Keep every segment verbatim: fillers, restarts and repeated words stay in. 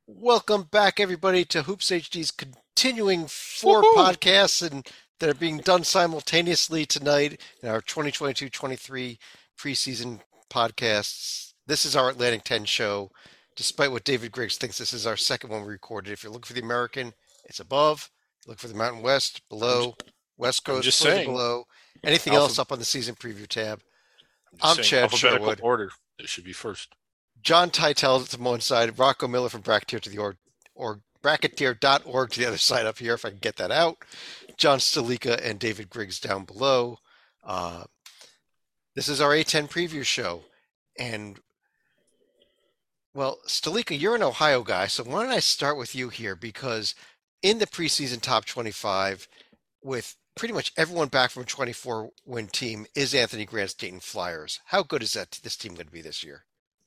Welcome back, everybody, to Hoops H D's continuing four Woohoo! podcasts and that are being done simultaneously tonight in our twenty twenty-two twenty-three preseason podcasts. This is our Atlantic ten show. Despite what David Griggs thinks, this is our second one we recorded. If you're looking for the American, it's above. Look for the Mountain West, I'm just, below. West I'm Coast, just further saying. below. Anything Alpha, else up on the season preview tab. I'm just I'm saying. Chad Alphabetical Sherwood. order. It should be first. John Titel to one side, Rocco Miller from Bracketeer to the org, or bracketeer dot org to the other side up here, if I can get that out. John Stalika and David Griggs down below. Uh, this is our A ten preview show. And, well, Stalika, you're an Ohio guy, so why don't I start with you here? Because in the preseason top twenty-five, with pretty much everyone back from a twenty-four win team, is Anthony Grant's Dayton Flyers. How good is that this team going to be this year?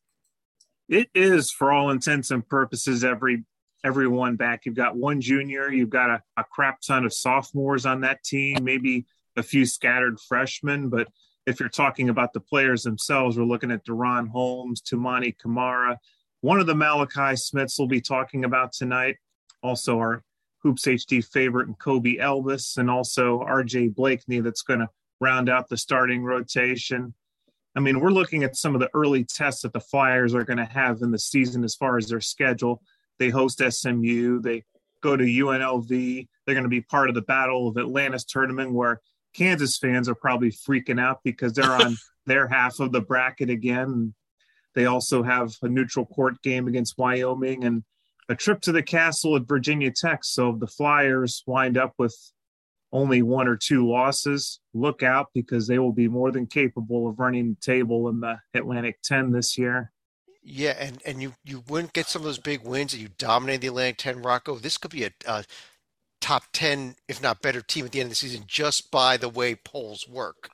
It is, for all intents and purposes, every everyone back. You've got one junior, you've got a, a crap ton of sophomores on that team, maybe a few scattered freshmen. But if you're talking about the players themselves, we're looking at DaRon Holmes, Toumani Camara. One of the Malachi Smiths we'll be talking about tonight. Also our Hoops H D favorite, and Kobe Elvis, and also R J Blakeney that's going to round out the starting rotation. I mean, we're looking at some of the early tests that the Flyers are going to have in the season as far as their schedule. They host S M U. They go to U N L V. They're going to be part of the Battle of Atlantis tournament, where Kansas fans are probably freaking out because they're on their half of the bracket again. They also have a neutral court game against Wyoming and a trip to the castle at Virginia Tech. So if the Flyers wind up with only one or two losses, look out, because they will be more than capable of running the table in the Atlantic ten this year. Yeah, and, and you, you wouldn't get some of those big wins and you dominate the Atlantic ten, Rocco. This could be a, a top ten, if not better, team at the end of the season just by the way polls work.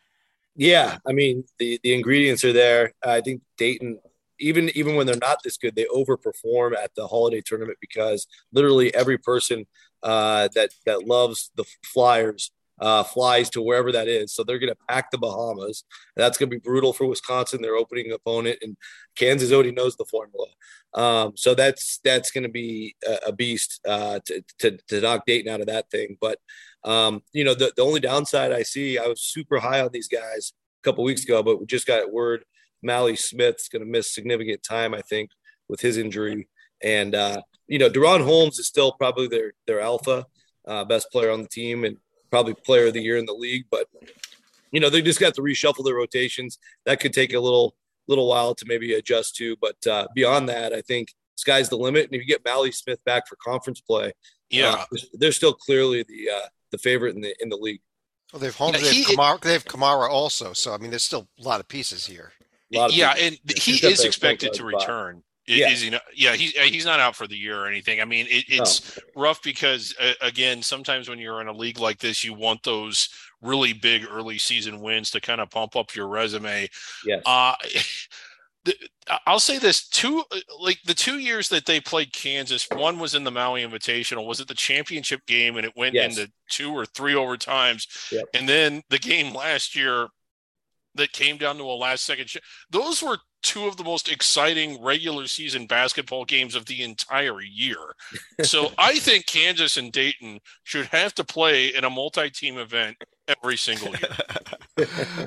Yeah, I mean the the ingredients are there. I think Dayton, even even when they're not this good, they overperform at the holiday tournament because literally every person uh, that that loves the Flyers uh, flies to wherever that is. So they're going to pack the Bahamas. That's going to be brutal for Wisconsin, their opening opponent, and Kansas already knows the formula. Um, so that's that's going to be a, a beast uh, to, to to knock Dayton out of that thing, but. Um, you know, the, the only downside I see, I was super high on these guys a couple weeks ago, but we just got word Mally Smith's going to miss significant time, I think, with his injury. And, uh, you know, DaRon Holmes is still probably their, their alpha, uh, best player on the team and probably player of the year in the league. But, you know, they just got to reshuffle their rotations. That could take a little, little while to maybe adjust to. But uh, beyond that, I think sky's the limit. And if you get Mally Smith back for conference play, Yeah. uh, they're still clearly the, uh, the favorite in the in the league. Well, they have Holmes, Yeah, they have he, Kamara, they have Kamara also. So I mean, there's still a lot of pieces here. A lot of yeah, people. and Yeah, he he's got is that expected point to guard spot. return. I- Yeah. Is he not? Yeah, he's he's not out for the year or anything. I mean, it, No. it's rough because uh, again, sometimes when you're in a league like this, you want those really big early season wins to kind of pump up your resume. Yes. Uh, the, I'll say this: two like the two years that they played Kansas, one was in the Maui Invitational, was it the championship game, and it went Yes. into two or three overtimes, Yep. and then the game last year that came down to a last second. Sh- those were two of the most exciting regular season basketball games of the entire year. So I think Kansas and Dayton should have to play in a multi-team event every single year.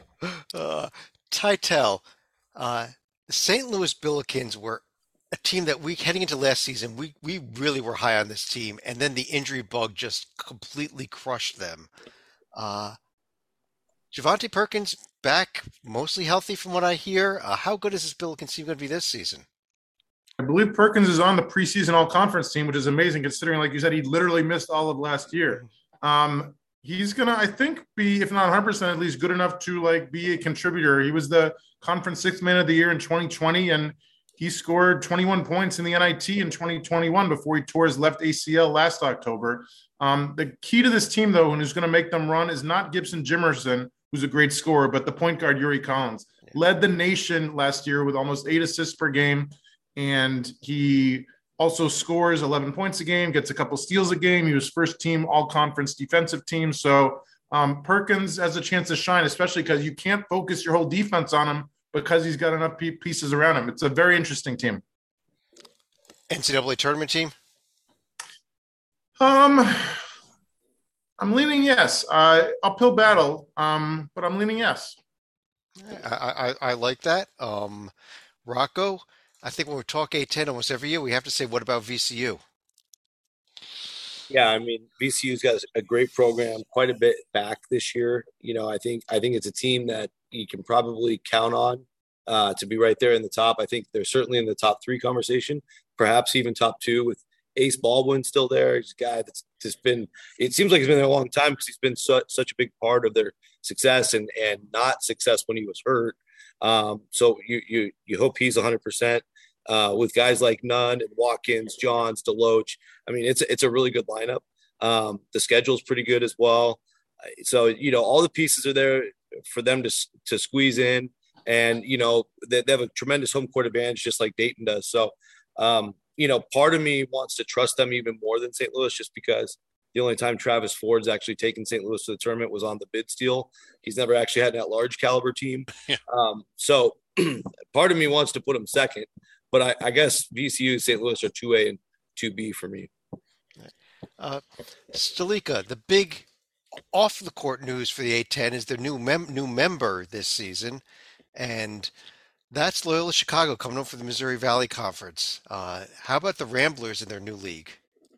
uh, Titel, uh, the Saint Louis Billikens were a team that we, heading into last season, we, we really were high on this team. And then the injury bug just completely crushed them. Uh, Javante Perkins back, mostly healthy from what I hear. Uh, how good is this Billikens team going to be this season? I believe Perkins is on the preseason all-conference team, which is amazing considering, like you said, he literally missed all of last year. Um, he's going to, I think, be, if not one hundred percent, at least good enough to, like, be a contributor. He was the conference sixth man of the year in twenty twenty, and he scored twenty-one points in the N I T in twenty twenty-one before he tore his left A C L last October. Um, the key to this team, though, and who's going to make them run is not Gibson Jimerson, who's a great scorer, but the point guard, Yuri Collins. Led the nation last year with almost eight assists per game. And he also scores eleven points a game, gets a couple steals a game. He was first team all-conference defensive team. So um, Perkins has a chance to shine, especially because you can't focus your whole defense on him because he's got enough pieces around him. It's a very interesting team. N C double A tournament team? Um, I'm leaning yes. Uh, uphill battle, um, but I'm leaning yes. I, I, I like that. Um, Rocco, I think when we talk A ten almost every year, we have to say, what about V C U? Yeah, I mean, V C U's got a great program, quite a bit back this year. You know, I think I think it's a team that you can probably count on uh, to be right there in the top. I think they're certainly in the top three conversation, perhaps even top two with Ace Baldwin still there. He's a guy that's just been. It seems like he's been there a long time because he's been su- such a big part of their success and and not success when he was hurt. Um, so you you you hope he's one hundred percent. Uh, with guys like Nunn and Watkins, Johns, Deloach. I mean, it's it's a really good lineup. Um, the schedule's pretty good as well. So, you know, all the pieces are there for them to to squeeze in. And, you know, they, they have a tremendous home court advantage, just like Dayton does. So, um, you know, part of me wants to trust them even more than Saint Louis just because the only time Travis Ford's actually taken Saint Louis to the tournament was on the bid steal. He's never actually had that large caliber team. Yeah. Um, so part of me wants to put him second. But I, I guess V C U, Saint Louis are two A and two B for me. Uh, Stalika, the big off-the-court news for the A ten is their new mem- new member this season, and that's Loyola Chicago coming up for the Missouri Valley Conference. Uh, how about the Ramblers in their new league?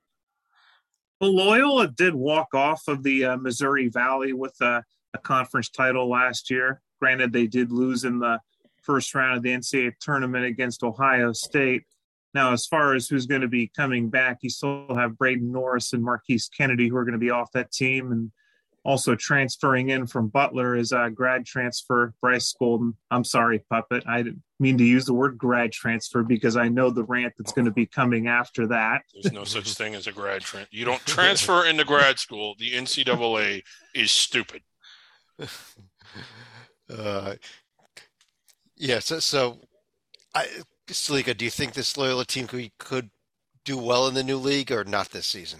Well, Loyola did walk off of the uh, Missouri Valley with a, a conference title last year. Granted, they did lose in the first round of the N C double A tournament against Ohio State. Now, as far as who's going to be coming back, you still have Braden Norris and Marquise Kennedy who are going to be off that team. And also transferring in from Butler is a grad transfer, Bryce Golden. I'm sorry, Puppet. I didn't mean to use the word grad transfer because I know the rant that's going to be coming after that. There's no such thing as a grad transfer. You don't transfer into grad school. The N C double A is stupid. Uh, Yeah, so, so I, Stalika, do you think this Loyola team could, could do well in the new league or not this season?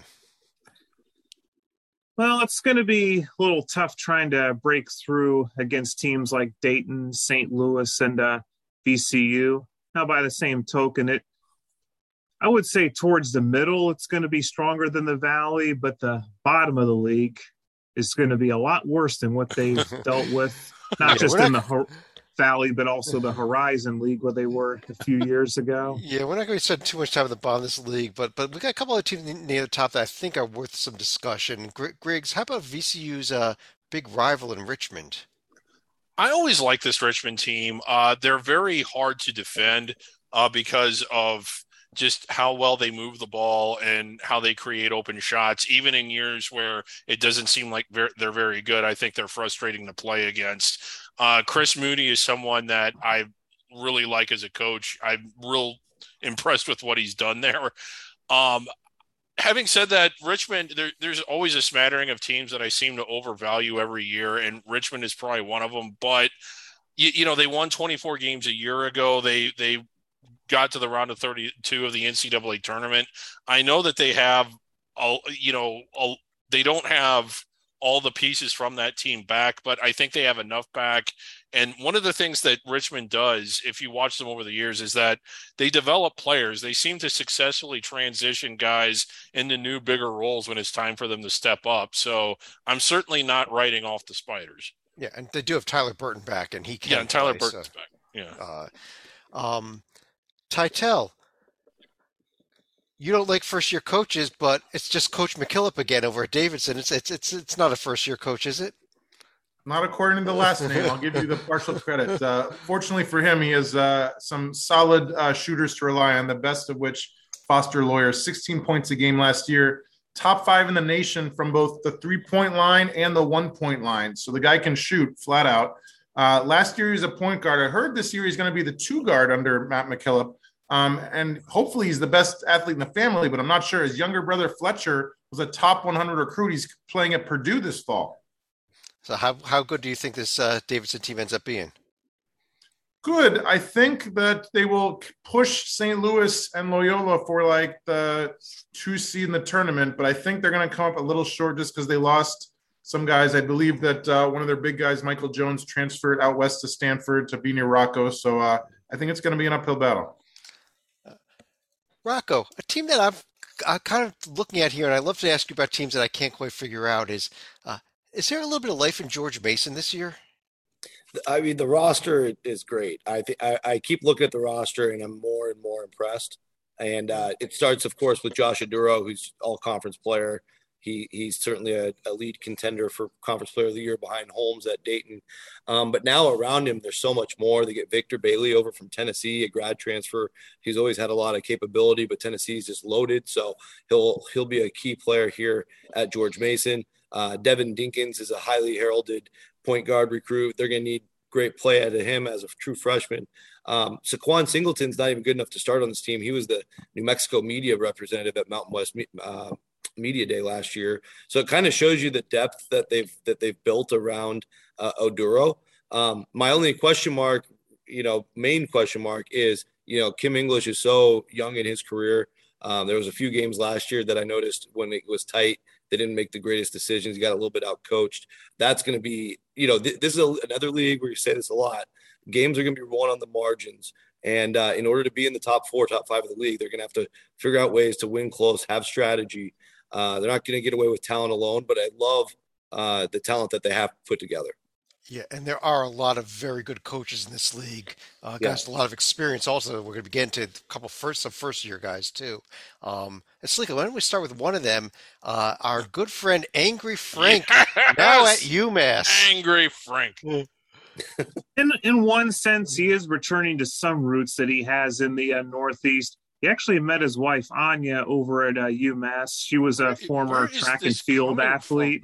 Well, it's going to be a little tough trying to break through against teams like Dayton, Saint Louis, and uh, V C U. Now, by the same token, it I would say towards the middle, it's going to be stronger than the Valley, but the bottom of the league is going to be a lot worse than what they've dealt with, not Yeah, just we're in not- the Valley, but also the Horizon League where they were a few years ago. Yeah, we're not going to spend too much time at the bottom of this league, but but we got a couple of teams near the top that I think are worth some discussion. Gr- Griggs, how about V C U's uh, big rival in Richmond? I always like this Richmond team. Uh, they're very hard to defend uh, because of just how well they move the ball and how they create open shots. Even in years where it doesn't seem like ver- they're very good, I think they're frustrating to play against. Uh, Chris Mooney is someone that I really like as a coach. I'm real impressed with what he's done there. Um, having said that, Richmond, there, there's always a smattering of teams that I seem to overvalue every year, and Richmond is probably one of them. But you, you know, they won twenty-four games a year ago. They they got to the round of thirty-two of the N C double A tournament. I know that they have, a, you know, a, they don't have all the pieces from that team back, but I think they have enough back. And one of the things that Richmond does, if you watch them over the years, is that they develop players. They seem to successfully transition guys into new, bigger roles when it's time for them to step up. So I'm certainly not writing off the Spiders. Yeah, and they do have Tyler Burton back, and he can Yeah, and Tyler play, Burton's so, back. Yeah. Uh, um, Titel, you don't like first-year coaches, but it's just Coach McKillop again over at Davidson. It's it's it's it's not a first-year coach, is it? Not according to the last name. I'll give you the partial credit. Uh, fortunately for him, he has uh, some solid uh, shooters to rely on, the best of which Foster Loyer, sixteen points a game last year, top five in the nation from both the three-point line and the one-point line. So the guy can shoot flat out. Uh, last year, he was a point guard. I heard this year he's going to be the two guard under Matt McKillop. Um, and hopefully he's the best athlete in the family, but I'm not sure. His younger brother, Fletcher, was a top one hundred recruit. He's playing at Purdue this fall. So how how good do you think this uh, Davidson team ends up being? Good. I think that they will push Saint Louis and Loyola for like the two seed in the tournament, but I think they're going to come up a little short just because they lost some guys. I believe that uh, one of their big guys, Michael Jones, transferred out west to Stanford to be near Rocco. So uh, I think it's going to be an uphill battle. Rocco, a team that I've I'm kind of looking at here, and I love to ask you about teams that I can't quite figure out. Is uh, is there a little bit of life in George Mason this year? I mean, the roster is great. I think I keep looking at the roster, and I'm more and more impressed. And uh, it starts, of course, with Josh Oduro, who's all-conference player. He he's certainly a, a lead contender for Conference Player of the Year behind Holmes at Dayton. Um, but now around him, there's so much more. They get Victor Bailey over from Tennessee, a grad transfer. He's always had a lot of capability, but Tennessee's just loaded, so he'll he'll be a key player here at George Mason. Uh, Devin Dinkins is a highly heralded point guard recruit. They're going to need great play out of him as a true freshman. Um, Saquon Singleton's not even good enough to start on this team. He was the New Mexico media representative at Mountain West uh, Media Day last year. So it kind of shows you the depth that they've that they've built around uh, Oduro. Um, my only question mark, you know, main question mark is, you know, Kim English is so young in his career. Um, there was a few games last year that I noticed when it was tight, they didn't make the greatest decisions. He got a little bit out coached. That's going to be, you know, th- this is a, another league where you say this a lot. Games are going to be won on the margins. And uh, in order to be in the top four, top five of the league, they're going to have to figure out ways to win close, have strategy. Uh, they're not going to get away with talent alone, but I love uh, the talent that they have put together. Yeah, and there are a lot of very good coaches in this league. Uh, guys Yeah. with a lot of experience. Also, we're going to begin to a couple first some first year guys too. Um, and Salika, why don't we start with one of them? Uh, our good friend Angry Frank, now at Yes! UMass. Angry Frank. In in one sense, he is returning to some roots that he has in the uh, Northeast. He actually met his wife Anya over at uh, UMass. She was a Where- former where is track and this field coming athlete.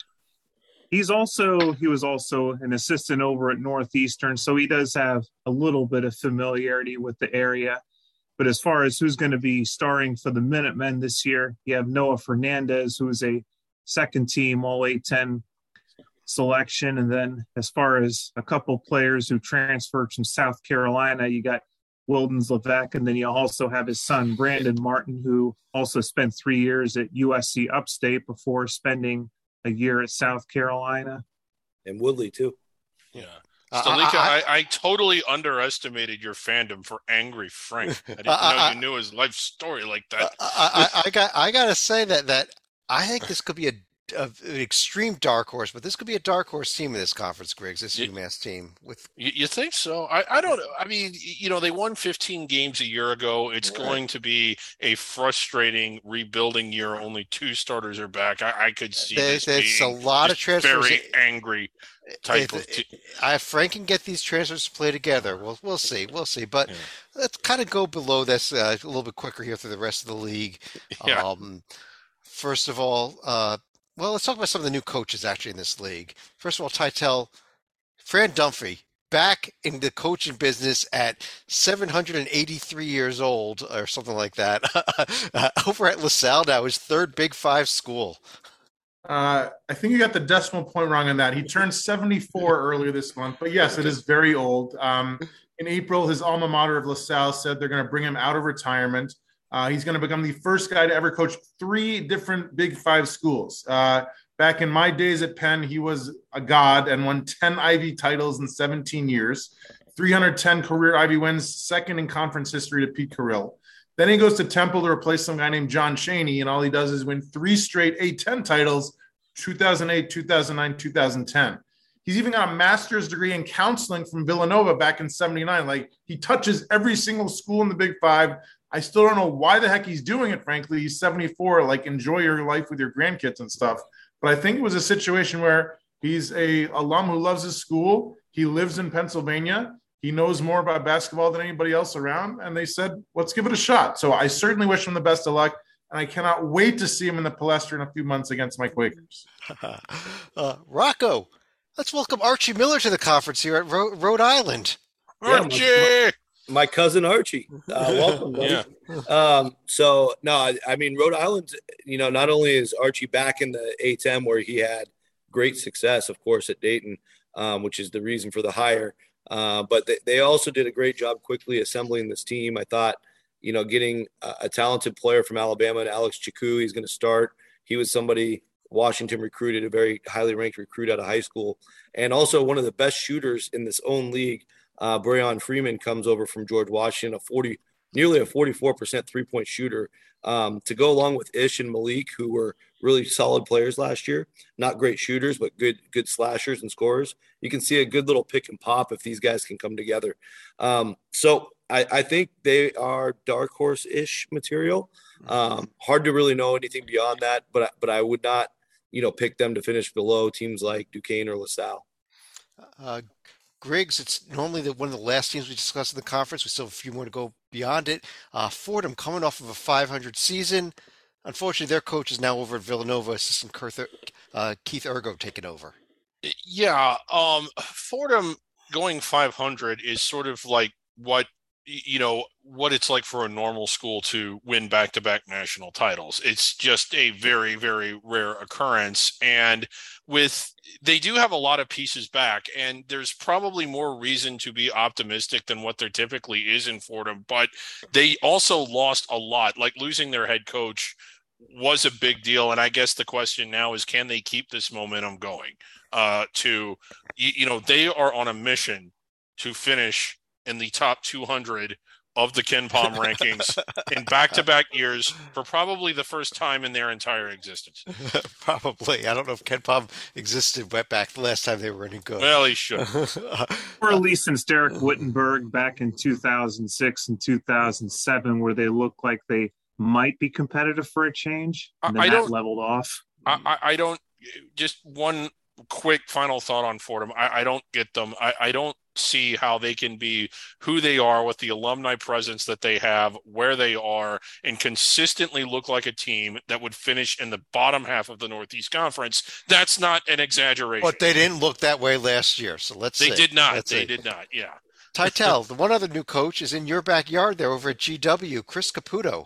He's also he was also an assistant over at Northeastern, so he does have a little bit of familiarity with the area. But as far as who's going to be starring for the Minutemen this year, you have Noah Fernandez, who is a second team All A ten selection. And then as far as a couple players who transferred from South Carolina, you got Wildens Levesque, and then you also have his son, Brandon Martin, who also spent three years at U S C Upstate before spending a year at South Carolina. And Woodley, too. Yeah. Uh, Stalika, I- I, I, totally underestimated your fandom for Angry Frank. I didn't Uh, I- know I- you knew his life story like that. I, I, I got I got to say that that I think this could be a, a an extreme dark horse, but this could be a dark horse team in this conference, Griggs. This Yeah. UMass team with You, you think so? I, I don't know. I mean, you know, they won fifteen games a year ago. It's Right. going to be a frustrating rebuilding year. Only two starters are back. I, I could see there, this there's a being lot of just transfers. very angry type If- of team. I, Frank can get these transfers to play together. We'll we'll see, we'll see. But Yeah. let's kind of go below this uh, a little bit quicker here through the rest of the league. Yeah. Um, first of all, uh, well, let's talk about some of the new coaches actually in this league. First of all, Titel, Fran Dunphy, back in the coaching business at seven hundred eighty-three years old or something like that. uh, over at LaSalle now, his third Big Five school. Uh, I think you got the decimal point wrong on that. He turned seventy-four earlier this month, but yes, it is very old. Um, in April, his alma mater of LaSalle said they're going to bring him out of retirement. Uh, he's going to become the first guy to ever coach three different Big Five schools. Uh, back in my days at Penn, he was a god and won ten Ivy titles in seventeen years, three hundred ten career Ivy wins, second in conference history to Pete Carrill. Then he goes to Temple to replace some guy named John Chaney, and all he does is win three straight A ten titles, two thousand eight, two thousand nine, two thousand ten. He's even got a master's degree in counseling from Villanova back in seventy-nine. Like, he touches every single school in the Big Five. I still don't know why the heck he's doing it, frankly. He's seventy-four. Like, enjoy your life with your grandkids and stuff. But I think it was a situation where he's a alum who loves his school. He lives in Pennsylvania. He knows more about basketball than anybody else around. And they said, let's give it a shot. So I certainly wish him the best of luck. And I cannot wait to see him in the Palestra in a few months against my Quakers. uh, Rocco, let's welcome Archie Miller to the conference here at Ro- Rhode Island. Yeah, Archie! My cousin Archie. Uh, welcome, buddy. Yeah. Um, so no, I, I mean, Rhode Island, you know, not only is Archie back in the A ten where he had great success, of course, at Dayton, um, which is the reason for the hire. Uh, but they, they also did a great job quickly assembling this team. I thought, you know, getting a, a talented player from Alabama, and Alex Chiku, he's going to start. He was somebody Washington recruited, a very highly ranked recruit out of high school, and also one of the best shooters in this own league. Uh, Breon Freeman comes over from George Washington, a forty nearly a forty-four percent three-point shooter um, to go along with Ish and Malik, who were really solid players last year. Not great shooters, but good good slashers and scorers. You can see a good little pick and pop if these guys can come together. Um, so I, I think they are dark horse-ish material. Um, hard to really know anything beyond that, but but I would not, you know, pick them to finish below teams like Duquesne or LaSalle. Uh, Griggs, it's normally the, one of the last teams we discuss in the conference. We still have a few more to go beyond it. Uh, Fordham coming off of a five hundred season. Unfortunately, their coach is now over at Villanova, assistant Keith, uh, Keith Ergo taking over. Yeah, um, Fordham going five hundred is sort of like what, you know, what it's like for a normal school to win back-to-back national titles. It's just a very, very rare occurrence. And with, they do have a lot of pieces back, and there's probably more reason to be optimistic than what there typically is in Fordham, but they also lost a lot. Like losing their head coach was a big deal. And I guess the question now is, can they keep this momentum going? Uh, to, you know, they are on a mission to finish in the top two hundred of the KenPom rankings in back-to-back years for probably the first time in their entire existence. Probably. I don't know if KenPom existed back the last time they were any good. Well, he should. Or at least since Derek Wittenberg back in two thousand six and two thousand seven, where they looked like they might be competitive for a change, and then I that don't, leveled off. I, I don't, just one quick final thought on Fordham. I, I don't get them. I, I don't see how they can be who they are with the alumni presence that they have, where they are, and consistently look like a team that would finish in the bottom half of the Northeast Conference. That's not an exaggeration. But they didn't look that way last year, so let's They see. did not. Let's they see. did not, yeah. Titel, the one other new coach is in your backyard there over at G W, Chris Caputo.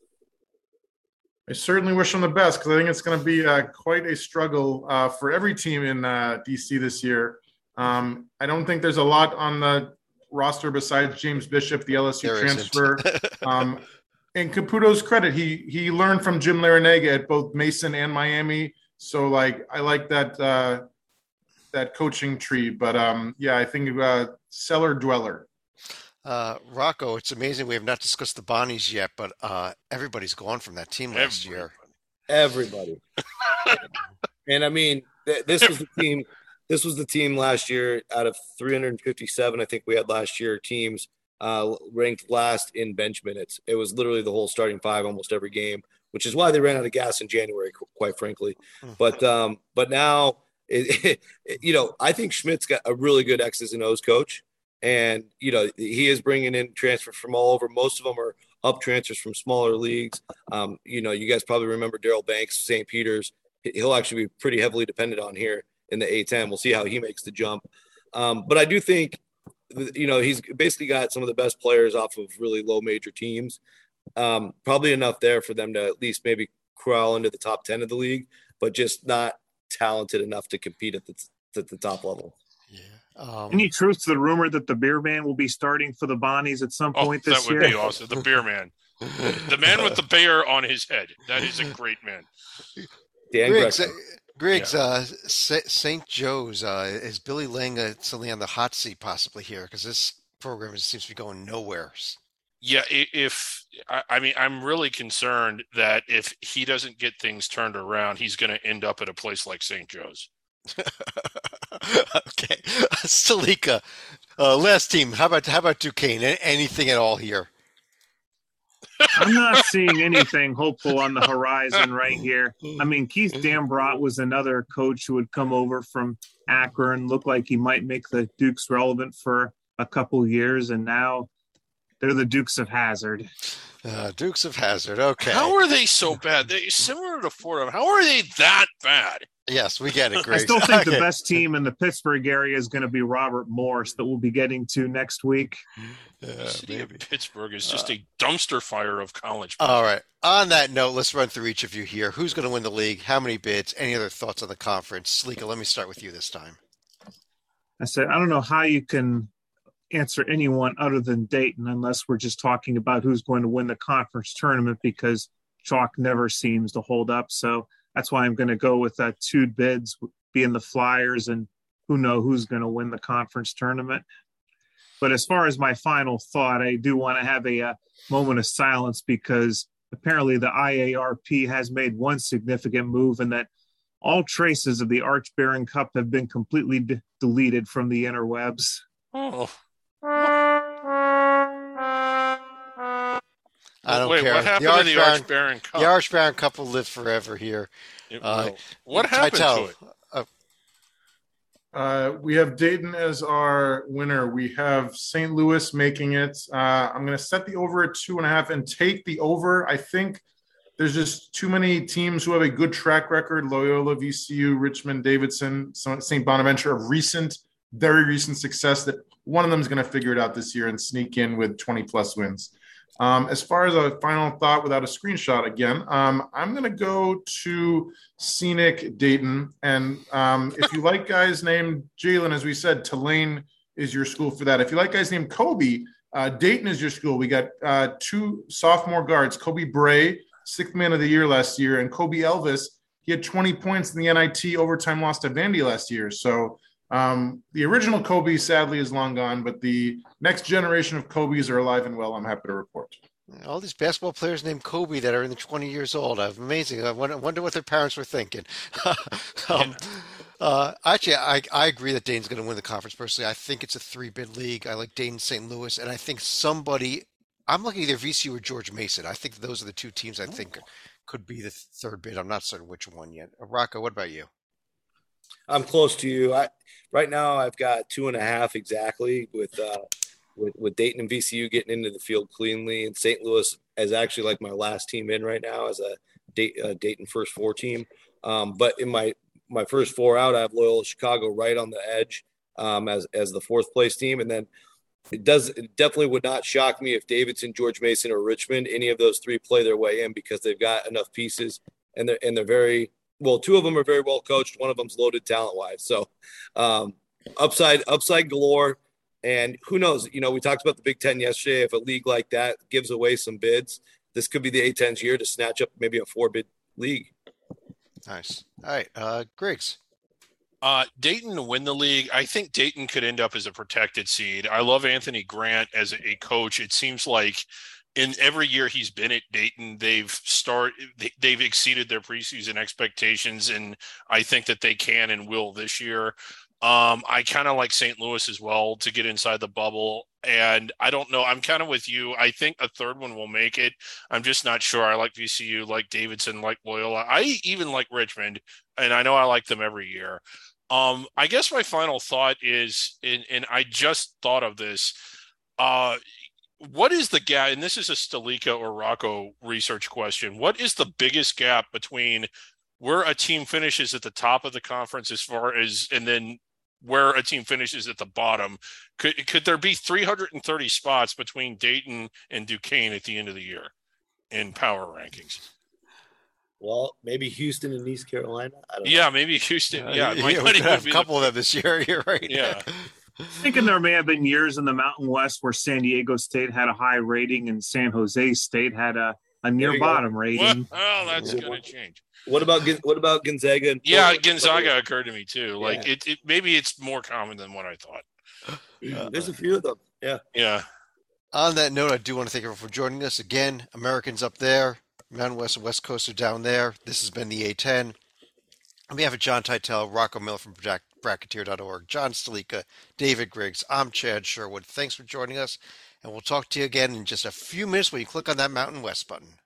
I certainly wish him the best because I think it's going to be uh, quite a struggle uh, for every team in uh, D C this year. Um, I don't think there's a lot on the roster besides James Bishop, the L S U There transfer. um, in Caputo's credit, he he learned from Jim Larinaga at both Mason and Miami. So, like, I like that uh, that coaching tree. But um, yeah, I think uh, cellar dweller. Uh, Rocco, it's amazing we have not discussed the Bonnies yet, but uh, everybody's gone from that team last Everybody. year. Everybody. And I mean, th- this was the team. This was the team last year out of three hundred fifty-seven. I think we had last year teams uh, ranked last in bench minutes. It was literally the whole starting five almost every game, which is why they ran out of gas in January, quite frankly. But um, but now, it, it, you know, I think Schmidt's got a really good X's and O's coach. And, you know, he is bringing in transfers from all over. Most of them are up transfers from smaller leagues. Um, you know, you guys probably remember Daryl Banks, Saint Peter's. He'll actually be pretty heavily dependent on here in the A ten. We'll see how he makes the jump. Um, but I do think, you know, he's basically got some of the best players off of really low major teams. Um, probably enough there for them to at least maybe crawl into the top ten of the league, but just not talented enough to compete at the, at the top level. Yeah. Um, Any truth to the rumor that the beer man will be starting for the Bonnies at some Oh, point this that would year? be awesome. The beer man. The man with the bear on his head. That is a great man. Dan Griggs, Greco. uh, Griggs uh, Saint Joe's, uh, is Billy Lenga suddenly on the hot seat possibly here? Because this program seems to be going nowhere. Yeah, i- if I, I mean, I'm really concerned that if he doesn't get things turned around, he's going to end up at a place like Saint Joe's. Okay. Stalika, uh, last team. How about how about Duquesne? A- Anything at all here? I'm not seeing anything hopeful on the horizon right here. I mean, Keith Dambrot was another coach who would come over from Akron, looked like he might make the Dukes relevant for a couple years, and now they're the Dukes of Hazzard. Uh, Dukes of Hazzard. Okay. How are they so bad? They similar to Fordham. How are they that bad? Yes, we get it, I Griggs. still think Okay. the best team in the Pittsburgh area is going to be Robert Morris that we'll be getting to next week. Yeah, The city maybe. of Pittsburgh is just a dumpster fire of college. All right. On that note, let's run through each of you here. Who's going to win the league? How many bids? Any other thoughts on the conference? Sleeka, let me start with you this time. I said, I don't know how you can answer anyone other than Dayton unless we're just talking about who's going to win the conference tournament, because chalk never seems to hold up. So that's why I'm going to go with uh, two bids being the Flyers, and who know who's going to win the conference tournament. But as far as my final thought, I do want to have a, a moment of silence because apparently the I A R P has made one significant move, and that all traces of the Arch Baron Cup have been completely d- deleted from the interwebs. Oh. I don't Wait, care. what happened the to the Arch Baron Cup? The Arch Baron Cup will live forever here. Uh, what happened Titel, to it? Uh, Uh, we have Dayton as our winner. We have Saint Louis making it. Uh, I'm going to set the over at two and a half and take the over. I think there's just too many teams who have a good track record. Loyola, V C U, Richmond, Davidson, Saint Bonaventure of recent, very recent success that one of them is going to figure it out this year and sneak in with twenty plus wins. Um, as far as a final thought without a screenshot again, um, I'm going to go to scenic Dayton. And um, if you like guys named Jalen, as we said, Tulane is your school for that. If you like guys named Kobe, uh, Dayton is your school. We got uh, two sophomore guards, Kobe Bray, sixth man of the year last year, and Kobe Elvis. He had twenty points in the N I T overtime loss to Vandy last year. So um, the original Kobe sadly is long gone, but the next generation of Kobe's are alive and well. I'm happy to report. All these basketball players named Kobe that are in the twenty years old. Amazing. I wonder, wonder what their parents were thinking. um, uh, actually, I, I agree that Dayton's going to win the conference personally. I think it's a three-bid league. I like Dayton, Saint Louis, and I think somebody – I'm looking either V C U or George Mason. I think those are the two teams I think could be the third bid. I'm not certain which one yet. Uh, Rocco, what about you? I'm close to you. I right now I've got two and a half exactly with uh, with, with Dayton and V C U getting into the field cleanly, and Saint Louis is actually like my last team in right now as a Day, uh, Dayton first four team. Um, but in my my first four out, I have Loyola Chicago right on the edge um, as as the fourth place team, and then it does it definitely would not shock me if Davidson, George Mason, or Richmond, any of those three play their way in because they've got enough pieces and they're and they're very well. Two of them are very well coached. One of them's loaded talent wise. So um, upside upside galore. And who knows? You know, we talked about the Big Ten yesterday. If a league like that gives away some bids, this could be the A ten's year to snatch up maybe a four bid league. Nice. All right, uh, Griggs. Uh, Dayton to win the league. I think Dayton could end up as a protected seed. I love Anthony Grant as a coach. It seems like in every year he's been at Dayton, they've start they've exceeded their preseason expectations, and I think that they can and will this year. Um, I kind of like Saint Louis as well to get inside the bubble. And I don't know. I'm kind of with you. I think a third one will make it. I'm just not sure. I like V C U, like Davidson, like Loyola. I even like Richmond, and I know I like them every year. Um, I guess my final thought is, and, and I just thought of this, uh, what is the gap, and this is a Stalika or Rocco research question, what is the biggest gap between where a team finishes at the top of the conference as far as, and then where a team finishes at the bottom? Could could there be three hundred thirty spots between Dayton and Duquesne at the end of the year in power rankings? Well, maybe Houston and East Carolina. I don't yeah, know. maybe Houston. Uh, Yeah, yeah, we could have a couple of them this year. You're right. Yeah. Thinking there may have been years in the Mountain West where San Diego State had a high rating and San Jose State had a, a near bottom rating. Well, that's going to change. What about what about Gonzaga? And yeah, Gonzaga occurred to me too. Like Yeah. it, it, maybe it's more common than what I thought. There's a few of them. Yeah. Yeah. On that note, I do want to thank everyone for joining us again. Americans up there, Mountain West and West Coast are down there. This has been the A ten. On behalf of John Titel, Rocco Miller from Bracketeer dot org, John Stalika, David Griggs, I'm Chad Sherwood. Thanks for joining us, and we'll talk to you again in just a few minutes when you click on that Mountain West button.